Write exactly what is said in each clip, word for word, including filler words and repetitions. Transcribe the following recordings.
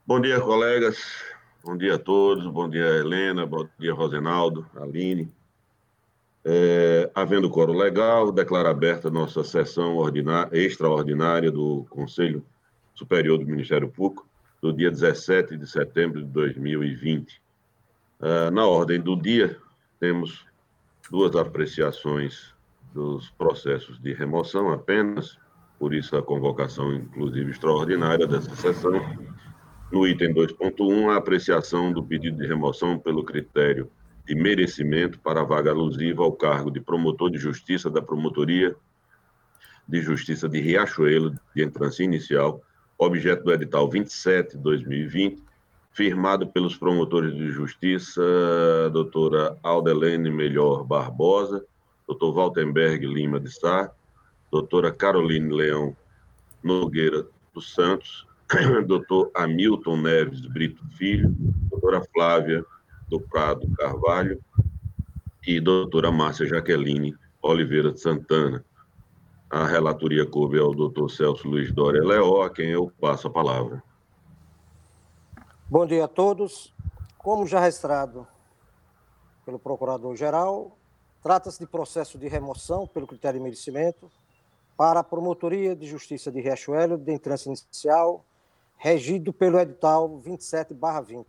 Bom dia, colegas. Bom dia a todos. Bom dia, Helena. Bom dia, Rosenaldo, Aline. É, havendo quórum legal, declaro aberta a nossa sessão ordinária, extraordinária do Conselho Superior do Ministério Público, do dia dezessete de setembro de dois mil e vinte. Uh, na ordem do dia, temos duas apreciações dos processos de remoção apenas, por isso a convocação, inclusive, extraordinária dessa sessão. No item dois ponto um, a apreciação do pedido de remoção pelo critério de merecimento para a vaga alusiva ao cargo de promotor de justiça da Promotoria de Justiça de Riachuelo, de entrância inicial, objeto do edital vinte e sete de dois mil e vinte, firmado pelos promotores de justiça, doutora Aldelene Melhor Barbosa, doutor Waltenberg Lima de Sá, doutora Caroline Leão Nogueira dos Santos, doutor Hamilton Neves Brito Filho, doutora Flávia do Prado Carvalho e doutora Márcia Jaqueline Oliveira de Santana. A relatoria coube ao doutor Celso Luiz Doria Leó, a quem eu passo a palavra. Bom dia a todos. Como já registrado pelo Procurador-Geral, trata-se de processo de remoção pelo critério de merecimento para a Promotoria de Justiça de Riachuelo, de entrância inicial, regido pelo edital vinte e sete barra vinte.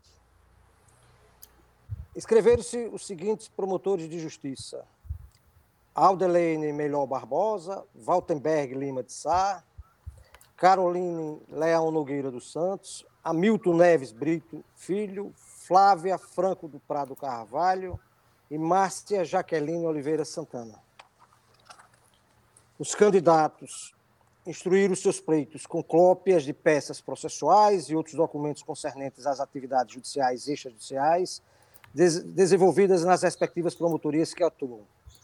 Escreveram-se os seguintes promotores de justiça: Aldelene Melhor Barbosa, Waltenberg Lima de Sá, Caroline Leão Nogueira dos Santos, Hamilton Neves Brito Filho, Flávia Franco do Prado Carvalho e Márcia Jaqueline Oliveira Santana. Os candidatos instruíram seus pleitos com cópias de peças processuais e outros documentos concernentes às atividades judiciais e extrajudiciais des- desenvolvidas nas respectivas promotorias que atuam.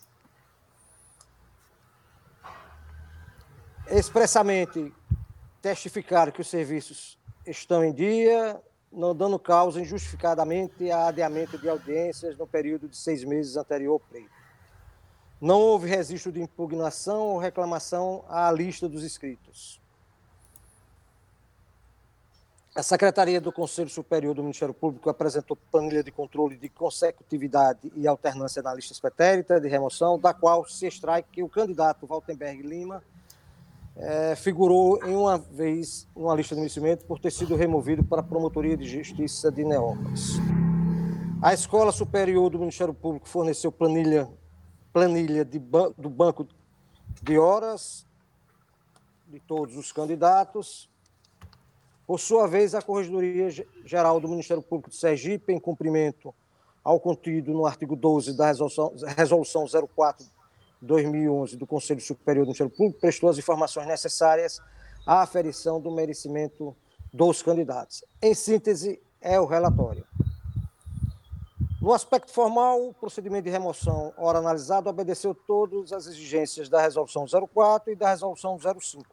Expressamente testificaram que os serviços estão em dia, não dando causa injustificadamente a adiamento de audiências no período de seis meses anterior ao pleito. Não houve registro de impugnação ou reclamação à lista dos inscritos. A Secretaria do Conselho Superior do Ministério Público apresentou planilha de controle de consecutividade e alternância na lista pretérita de remoção, da qual se extrai que o candidato Waltenberg Lima é, figurou em uma vez numa lista de merecimento por ter sido removido para a Promotoria de Justiça de Neópolis. A Escola Superior do Ministério Público forneceu planilha planilha de ban- do banco de horas de todos os candidatos. Por sua vez, a Corregedoria Geral do Ministério Público de Sergipe, em cumprimento ao contido no artigo doze da Resolução, Resolução zero quatro de dois mil e onze do Conselho Superior do Ministério Público, prestou as informações necessárias à aferição do merecimento dos candidatos. Em síntese, é o relatório. No aspecto formal, o procedimento de remoção, ora analisado, obedeceu todas as exigências da Resolução zero quatro e da Resolução zero cinco.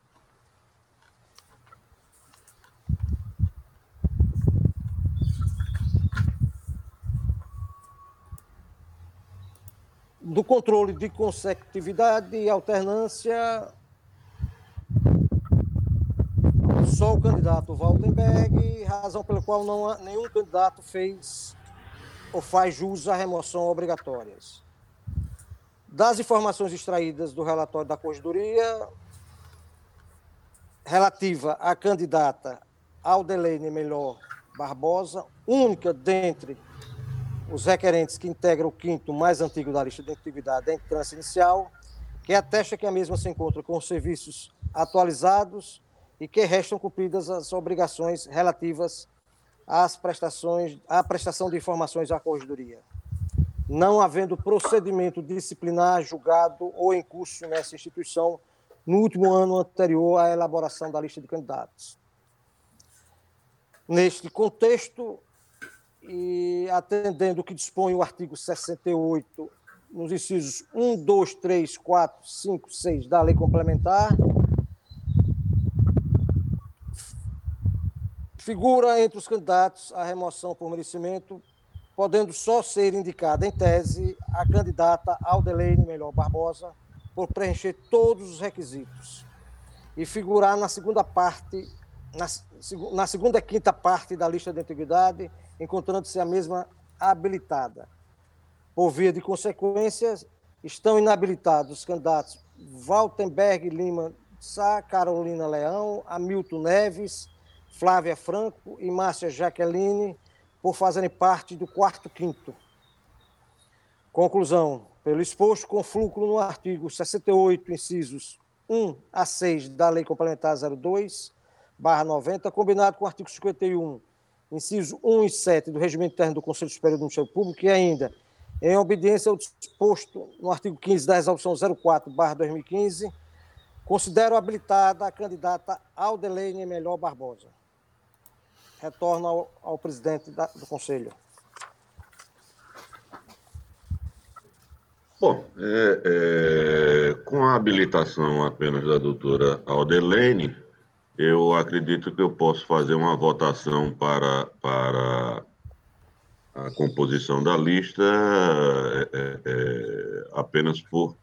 Do controle de consecutividade e alternância, só o candidato Waltenberg, razão pela qual não há, nenhum candidato fez ou faz jus à remoção obrigatórias. Das informações extraídas do relatório da Corregedoria, relativa à candidata Aldelene Melhor Barbosa, única dentre os requerentes que integram o quinto mais antigo da lista de antiguidade da entrância inicial, que atesta que a mesma se encontra com os serviços atualizados e que restam cumpridas as obrigações relativas às prestações, à prestação de informações à Corregedoria, não havendo procedimento disciplinar julgado ou em curso nessa instituição no último ano anterior à elaboração da lista de candidatos. Neste contexto, e atendendo o que dispõe o artigo sessenta e oito, nos incisos um, dois, três, quatro, cinco, seis da Lei Complementar, figura entre os candidatos à remoção por merecimento, podendo só ser indicada em tese a candidata Aldelene Melhor Barbosa, por preencher todos os requisitos, e figurar na segunda parte na, na segunda e quinta parte da lista de antiguidade, encontrando-se a mesma habilitada. Por via de consequências, estão inabilitados os candidatos Valtenberg Lima Sá, Carolina Leão, Hamilton Neves, Flávia Franco e Márcia Jaqueline, por fazerem parte do quarto quinto. Conclusão. Pelo exposto, conflúculo no artigo sessenta e oito, incisos um a seis da Lei Complementar zero dois, barra noventa, combinado com o artigo cinquenta e um, inciso um e sete do Regimento Interno do Conselho Superior do Ministério Público, e ainda, em obediência ao disposto no artigo quinze da Resolução zero quatro, barra dois mil e quinze, considero habilitada a candidata Aldeleine Melhor Barbosa. Retorno ao, ao presidente da, do Conselho. Bom, é, é, com a habilitação apenas da doutora Aldeleine, eu acredito que eu posso fazer uma votação para, para a composição da lista é, é, apenas por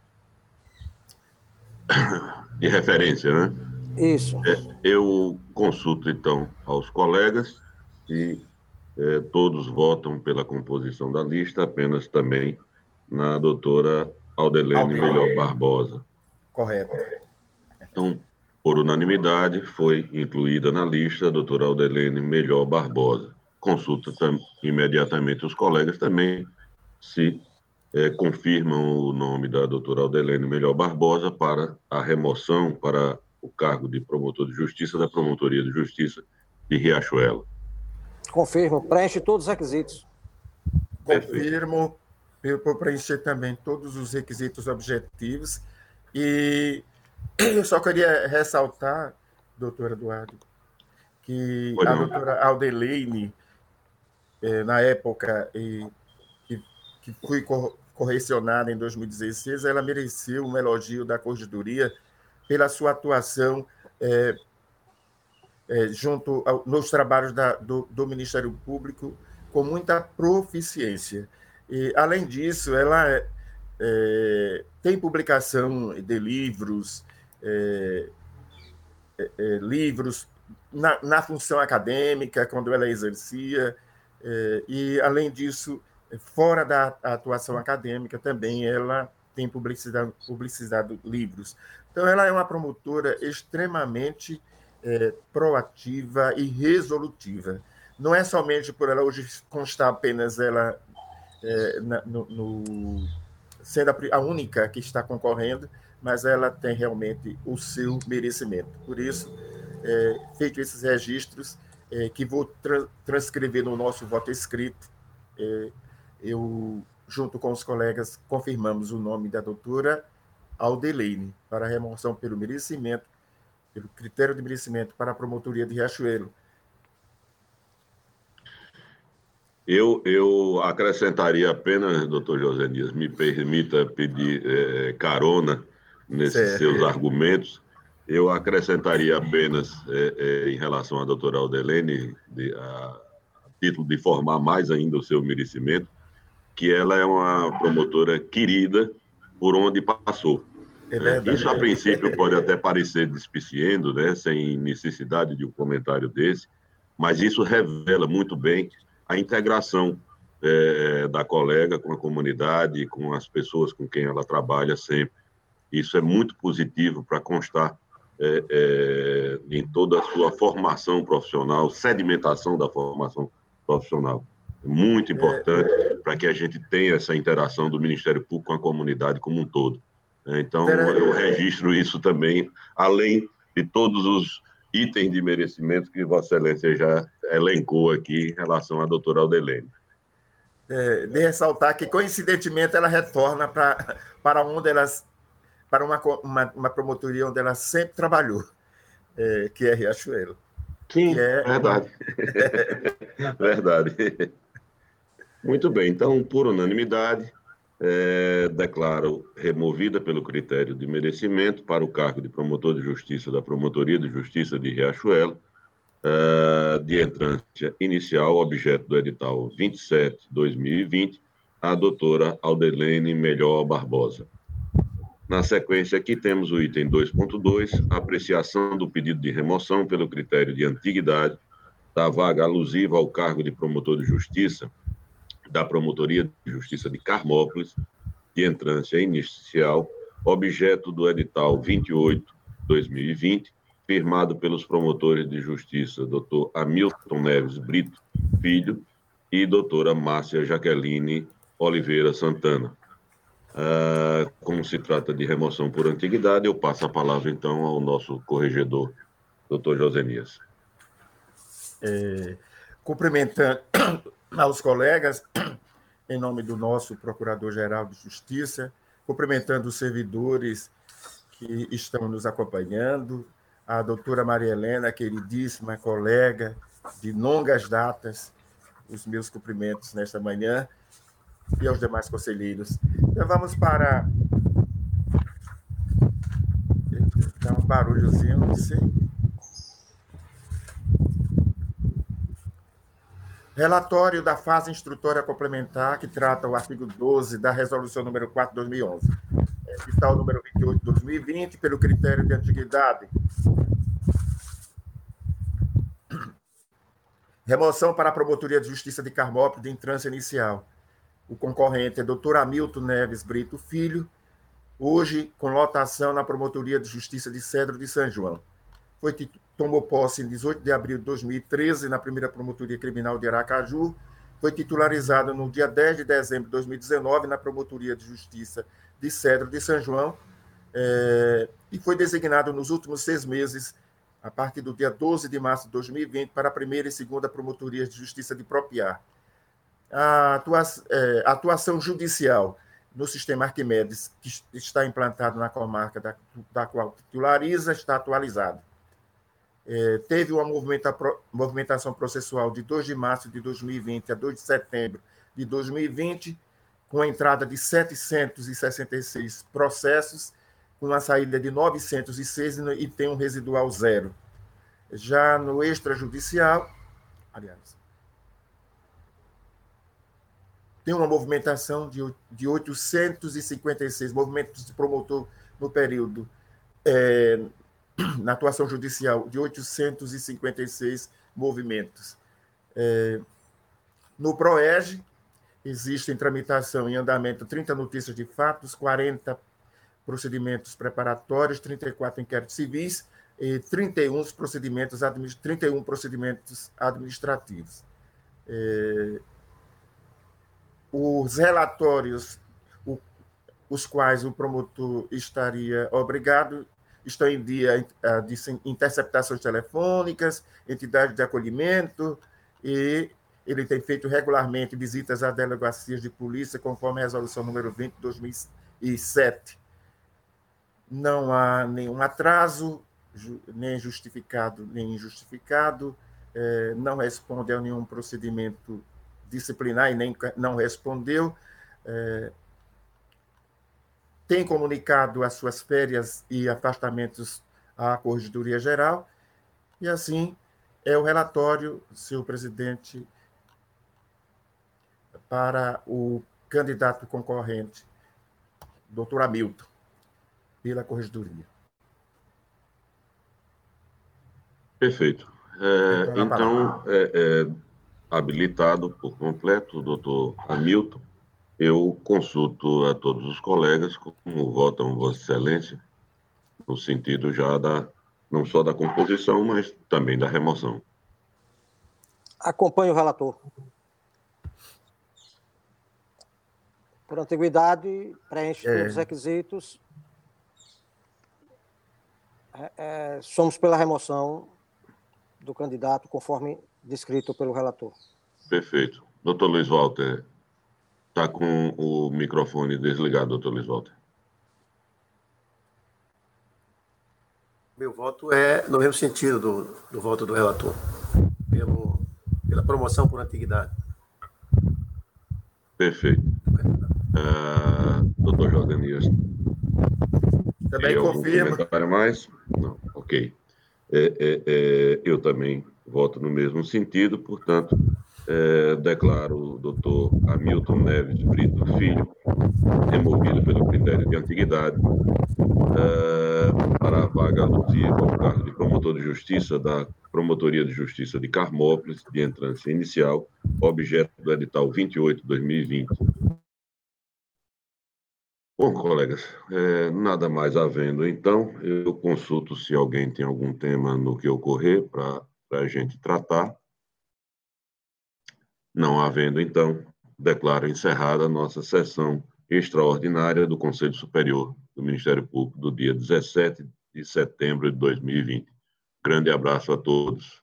de referência, né? Isso. É, eu consulto, então, aos colegas e é, todos votam pela composição da lista, apenas também na doutora Aldeleine Melhor Barbosa. Correto. Então, por unanimidade, foi incluída na lista a doutora Aldeleine Melhor Barbosa. Consulta tam, imediatamente os colegas também se é, confirmam o nome da doutora Aldeleine Melhor Barbosa para a remoção para o cargo de promotor de justiça da Promotoria de Justiça de Riachuelo. Confirmo, preenche todos os requisitos. Confirmo, eu vou preencher também todos os requisitos objetivos. E eu só queria ressaltar, doutor Eduardo, que a doutora Aldeleine, eh, na época eh, que, que fui correcionada em dois mil e dezesseis, ela mereceu um elogio da Corregedoria pela sua atuação eh, eh, junto ao, nos trabalhos da, do, do Ministério Público com muita proficiência. E, além disso, ela é, tem publicação de livros, é, é, livros na, na função acadêmica, quando ela exercia, é, e, além disso, fora da atuação acadêmica, também ela tem publicidade, publicizado livros. Então, ela é uma promotora extremamente é, proativa e resolutiva. Não é somente por ela hoje constar apenas ela é, no, no, sendo a, a única que está concorrendo, mas ela tem realmente o seu merecimento. Por isso, é, feito esses registros, é, que vou tra transcrever no nosso voto escrito, é, eu, junto com os colegas, confirmamos o nome da doutora Aldeleine para remoção pelo merecimento, pelo critério de merecimento para a promotoria de Riachuelo. Eu, eu acrescentaria apenas, doutor José Dias, me permita pedir é, carona nesses certo. seus argumentos. Eu acrescentaria apenas, é, é, em relação à doutora Aldeleine, de, a, a título de formar mais ainda o seu merecimento, que ela é uma promotora querida por onde passou. É verdade. Isso, a princípio, pode até parecer despiciendo, né, sem necessidade de um comentário desse, mas isso revela muito bem a integração é, da colega com a comunidade, com as pessoas com quem ela trabalha sempre. Isso é muito positivo para constar é, é, em toda a sua formação profissional, sedimentação da formação profissional. É muito importante é... para que a gente tenha essa interação do Ministério Público com a comunidade como um todo. Então, eu registro isso também, além de todos os itens de merecimento que Vossa Excelência já elencou aqui em relação à doutora Aldeleine. É, de ressaltar que, coincidentemente, ela retorna pra, para onde elas, para uma, uma, uma promotoria onde ela sempre trabalhou, é, que é Riachuelo. Sim, é... verdade. Verdade. Muito bem, então, por unanimidade, é, declaro removida pelo critério de merecimento para o cargo de promotor de justiça da Promotoria de Justiça de Riachuelo, é, de entrância inicial, objeto do edital vinte e sete barra dois mil e vinte, a doutora Aldeleine Melhor Barbosa. Na sequência, aqui temos o item dois ponto dois, apreciação do pedido de remoção pelo critério de antiguidade da vaga alusiva ao cargo de promotor de justiça da Promotoria de Justiça de Carmópolis, de entrância inicial, objeto do edital vinte e oito barra dois mil e vinte, firmado pelos promotores de justiça doutor Hamilton Neves Brito Filho e doutora Márcia Jaqueline Oliveira Santana. Uh, como se trata de remoção por antiguidade, eu passo a palavra, então, ao nosso corregedor, doutor Josenias. É, cumprimentando aos colegas, em nome do nosso Procurador-Geral de Justiça, cumprimentando os servidores que estão nos acompanhando, a doutora Maria Helena, queridíssima colega de longas datas, os meus cumprimentos nesta manhã, e aos demais conselheiros. Então, vamos para... Dá um barulhozinho, não sei. Relatório da fase instrutória complementar, que trata o artigo doze da Resolução número quatro de dois mil e onze. Está o número vinte e oito de dois mil e vinte, pelo critério de antiguidade. Remoção para a Promotoria de Justiça de Carmópolis de entrância inicial. O concorrente é doutor Hamilton Neves Brito Filho, hoje com lotação na Promotoria de Justiça de Cedro de São João. Foi, tomou posse em dezoito de abril de dois mil e treze na primeira Promotoria Criminal de Aracaju, foi titularizado no dia dez de dezembro de dois mil e dezenove na Promotoria de Justiça de Cedro de São João, é, e foi designado nos últimos seis meses, a partir do dia doze de março de dois mil e vinte, para a primeira e segunda Promotorias de Justiça de Propiar. A atuação, é, a atuação judicial no sistema Arquimedes, que está implantado na comarca da, da qual titulariza, está atualizado. É, teve uma movimenta, movimentação processual de dois de março de dois mil e vinte a dois de setembro de dois mil e vinte, com a entrada de setecentos e sessenta e seis processos, com a saída de novecentos e seis e tem um residual zero. Já no extrajudicial, aliás, tem uma movimentação de, de oitocentos e cinquenta e seis movimentos de promotor no período, é, na atuação judicial, de oitocentos e cinquenta e seis movimentos. É, no PROERJ, existe em tramitação em andamento trinta notícias de fatos, quarenta procedimentos preparatórios, trinta e quatro inquéritos civis e trinta e um procedimentos, trinta e um procedimentos administrativos. É, os relatórios, o, os quais o promotor estaria obrigado, estão em dia de interceptações telefônicas, entidades de acolhimento, e ele tem feito regularmente visitas a delegacias de polícia, conforme a resolução número vinte de dois mil e sete. Não há nenhum atraso, nem justificado, nem injustificado, eh, não responde a nenhum procedimento disciplinar e nem não respondeu, eh, tem comunicado as suas férias e afastamentos à Corregedoria Geral, e assim é o relatório, senhor presidente, para o candidato concorrente, doutor Hamilton, pela Corregedoria. Perfeito. É, então, é, é, habilitado por completo, doutor Hamilton, eu consulto a todos os colegas como votam Vossa Excelência, no sentido já da, não só da composição, mas também da remoção. Acompanhe o relator. Por antiguidade, preenche é. todos os requisitos. É, é, somos pela remoção do candidato, conforme descrito pelo relator. Perfeito. Doutor Luiz Walter, está com o microfone desligado, doutor Luiz Walter. Meu voto é no mesmo sentido do, do voto do relator, pelo, pela promoção por antiguidade. Perfeito. Uh, doutor Josenias. Também confirma. Comentário mais? Não, ok. É, é, é, eu também voto no mesmo sentido, portanto, é, declaro o doutor Hamilton Neves Brito Filho removido pelo critério de antiguidade é, para a vaga alusiva ao cargo de promotor de justiça da Promotoria de Justiça de Carmópolis, de entrância inicial, objeto do edital vinte e oito de dois mil e vinte. Bom, colegas, é, nada mais havendo, então, eu consulto se alguém tem algum tema no que ocorrer para a gente tratar. Não havendo, então, declaro encerrada a nossa sessão extraordinária do Conselho Superior do Ministério Público do dia dezessete de setembro de dois mil e vinte. Grande abraço a todos.